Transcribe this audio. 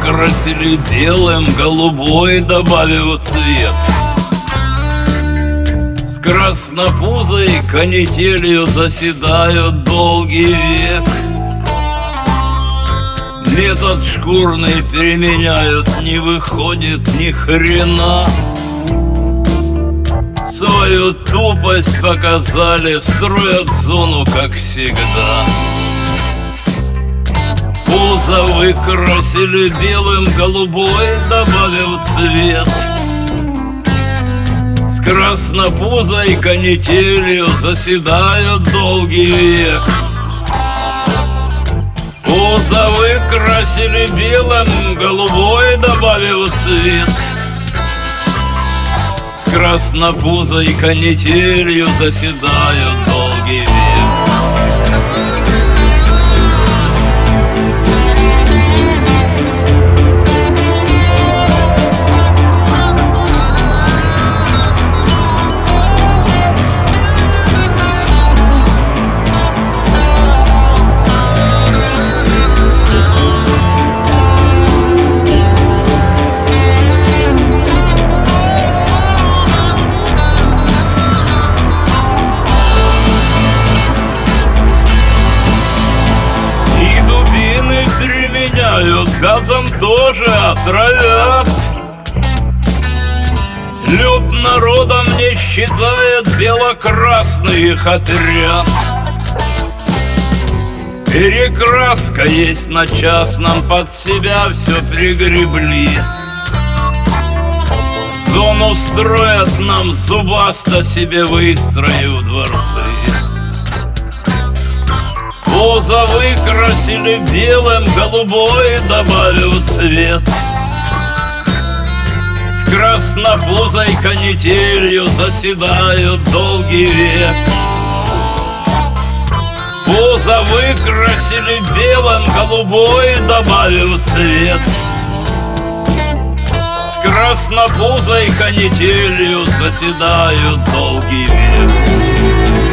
выкрасили белым, голубой добавив цвет. С краснопузой канителью заседают долгий век. Метод шкурный переменяют, не выходит ни хрена. Свою тупость показали, строят зону, как всегда. Пузо выкрасили белым, голубой добавив цвет. С краснопузой канителью заседают долгий век. Пузо выкрасили белым, голубой добавив цвет. С краснопузой канителью заседают долгий век. Газом тоже отравят. Люд народом не считает бело-красный их отряд. Перекраска есть на частном, под себя все пригребли. Зону строят нам зубасто, себе выстроив дворцы. Пузо выкрасили белым, голубой добавив цвет. С краснопузой канителью заседают долгий век. Пузо выкрасили белым, голубой добавив цвет. С краснопузой канителью заседают долгий век.